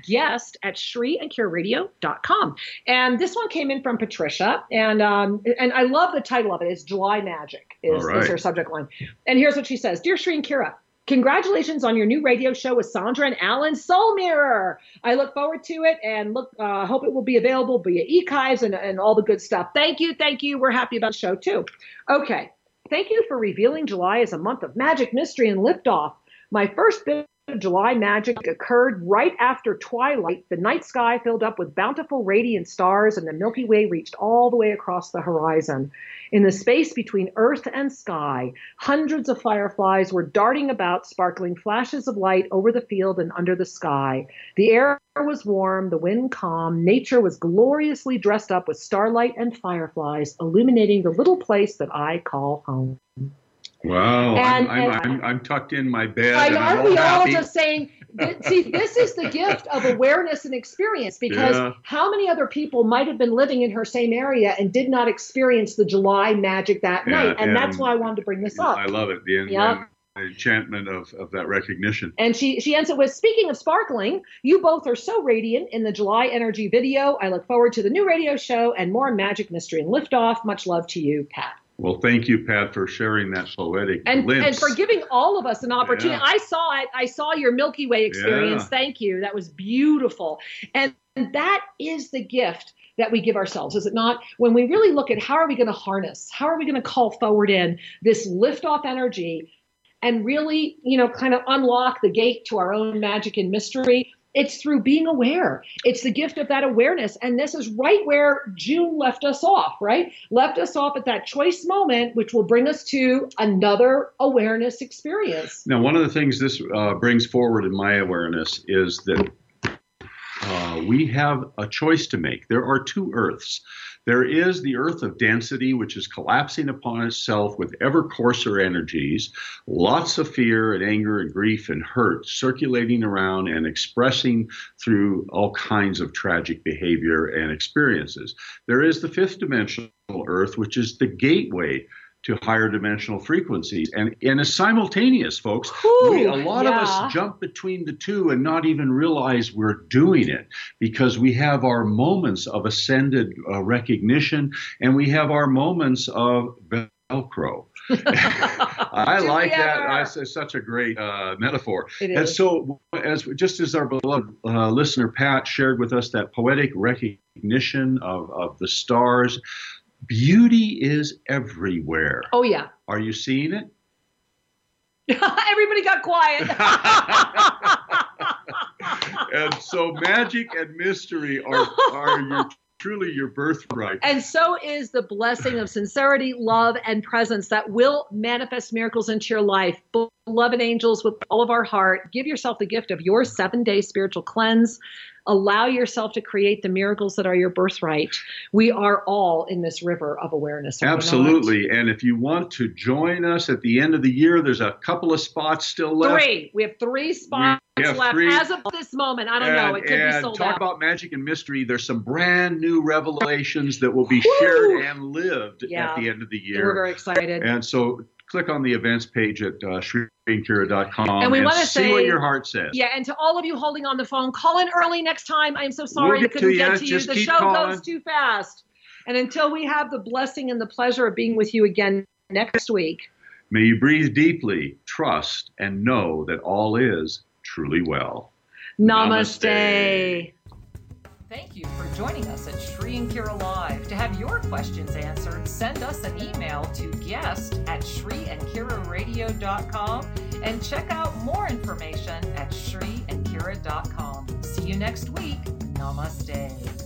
guest@SriandKiraRadio.com. And this one came in from Patricia, and I love the title of it. It's July Magic is her subject line. And here's what she says. Dear Sri and Kira, congratulations on your new radio show with Sandra and Alan, Soul Mirror. I look forward to it and hope it will be available via eChives and all the good stuff. Thank you. We're happy about the show too. Okay. Thank you for revealing July as a month of magic, mystery, and liftoff. My first bit of July magic occurred right after twilight. The night sky filled up with bountiful radiant stars, and the Milky Way reached all the way across the horizon. In the space between earth and sky, hundreds of fireflies were darting about, sparkling flashes of light over the field and under the sky. The air was warm, the wind calm, nature was gloriously dressed up with starlight and fireflies, illuminating the little place that I call home. Wow, I'm tucked in my bed. Aren't we all just saying, see, this is the gift of awareness and experience, because how many other people might have been living in her same area and did not experience the July magic that night? And that's why I wanted to bring this up. I love it. The enchantment of that recognition. And she ends it with, speaking of sparkling, you both are so radiant in the July energy video. I look forward to the new radio show and more magic, mystery, and liftoff. Much love to you, Pat. Well, thank you, Pat, for sharing that poetic glimpse. And for giving all of us an opportunity. I saw it. I saw your Milky Way experience. Yeah. Thank you. That was beautiful. And that is the gift that we give ourselves, is it not? When we really look at how are we going to harness, how are we going to call forward in this liftoff energy and really, kind of unlock the gate to our own magic and mystery, it's through being aware. It's the gift of that awareness. And this is right where June left us off, right? Left us off at that choice moment, which will bring us to another awareness experience. Now, one of the things this brings forward in my awareness is that we have a choice to make. There are 2 earths. There is the earth of density, which is collapsing upon itself with ever coarser energies, lots of fear and anger and grief and hurt circulating around and expressing through all kinds of tragic behavior and experiences. There is the 5th dimensional earth, which is the gateway to higher dimensional frequencies. And it's simultaneous, folks. A lot of us jump between the 2 and not even realize we're doing it, because we have our moments of ascended recognition, and we have our moments of Velcro. I like that. It's such a great metaphor. It is. And so, as our beloved listener Pat shared with us that poetic recognition of the stars, beauty is everywhere. Oh, yeah. Are you seeing it? Everybody got quiet. And so magic and mystery are truly your birthright. And so is the blessing of sincerity, love, and presence that will manifest miracles into your life. Beloved angels, with all of our heart, give yourself the gift of your 7-day spiritual cleanse. Allow yourself to create the miracles that are your birthright. We are all in this river of awareness. Absolutely. And if you want to join us at the end of the year, there's a couple of spots still left. 3. We have 3 spots left as of this moment. I don't know. It could be sold out. Talk about magic and mystery. There's some brand new revelations that will be shared and lived at the end of the year. We're very excited. And so click on the events page at ShriandKira.com and we want to see what your heart says. Yeah, and to all of you holding on the phone, call in early next time. I'm so sorry we couldn't get to you. The show goes too fast. And until we have the blessing and the pleasure of being with you again next week, may you breathe deeply, trust, and know that all is truly well. Namaste. Thank you for joining us at Shri and Kira Live. To have your questions answered, send us an email to guest@ShriandKiraRadio.com and check out more information at ShriandKira.com. See you next week. Namaste.